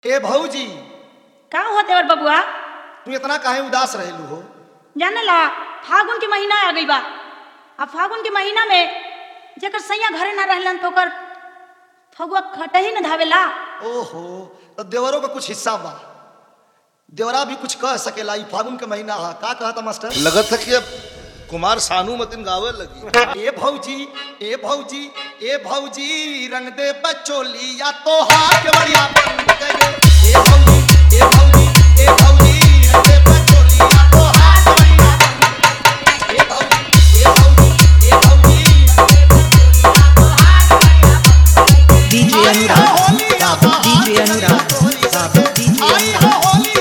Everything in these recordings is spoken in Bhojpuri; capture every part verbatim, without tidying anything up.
ए भौजी का होते और बबुआ तू इतना काहे उदास रहलू हो? जाने ला फागुन के महीना आ गई बा। अब फागुन के महीना में जेकर सैया घरे ना रहलन तो ओकर फगुआ खटही न धावेला। ओहो, तो देवरों का कुछ हिस्सा बा, देवरा भी कुछ कह सकेला। ई फागुन के महीना है का कहता मास्टर? लगत है कि अब कुमार सानू मतिन गावे लगी। ए भौजी ए भौजी ए भौजी रंग दे बचोली या तो हाथ बढ़िया बंद कर दे। ए भौजी ए भौजी ए भौजी रंग दे बचोली या तो हाथ बढ़िया बंद कर दे। ए भौजी ए भौजी ए भौजी डीजे अनुराग बाबू डीजे अनुराग बाबू डीजे अनुराग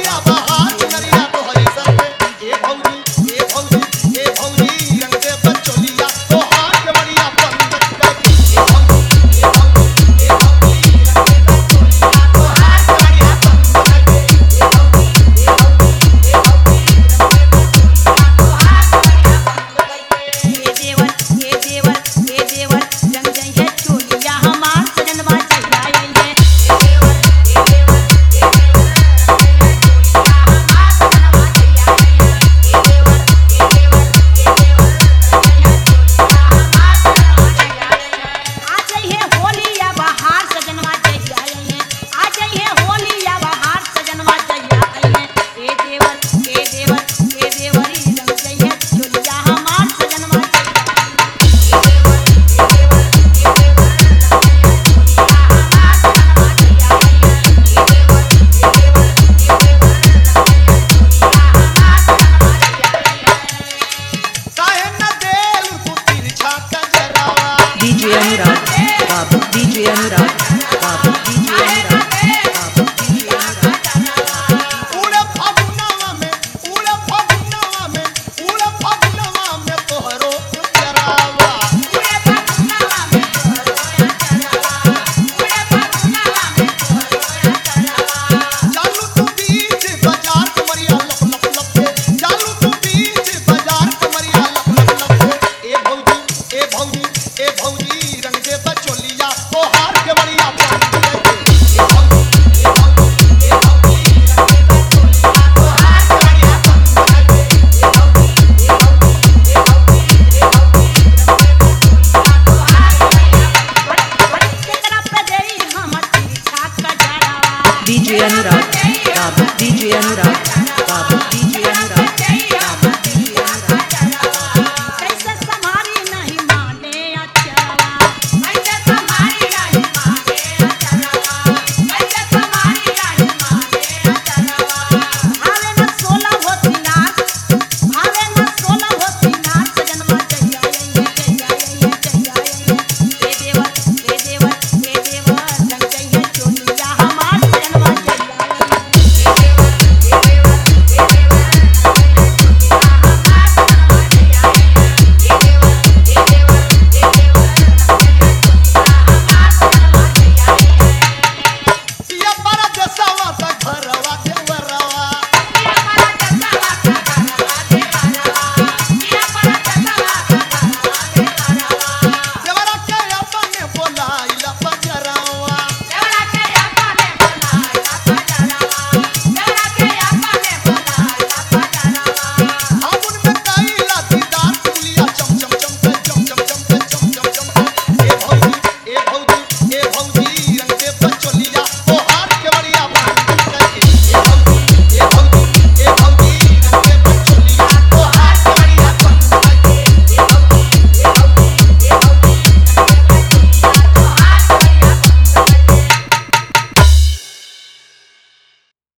डीजे अनुराग बाबू डीजे अनुराग बाबू डीजे अनुराग बाबू डीजे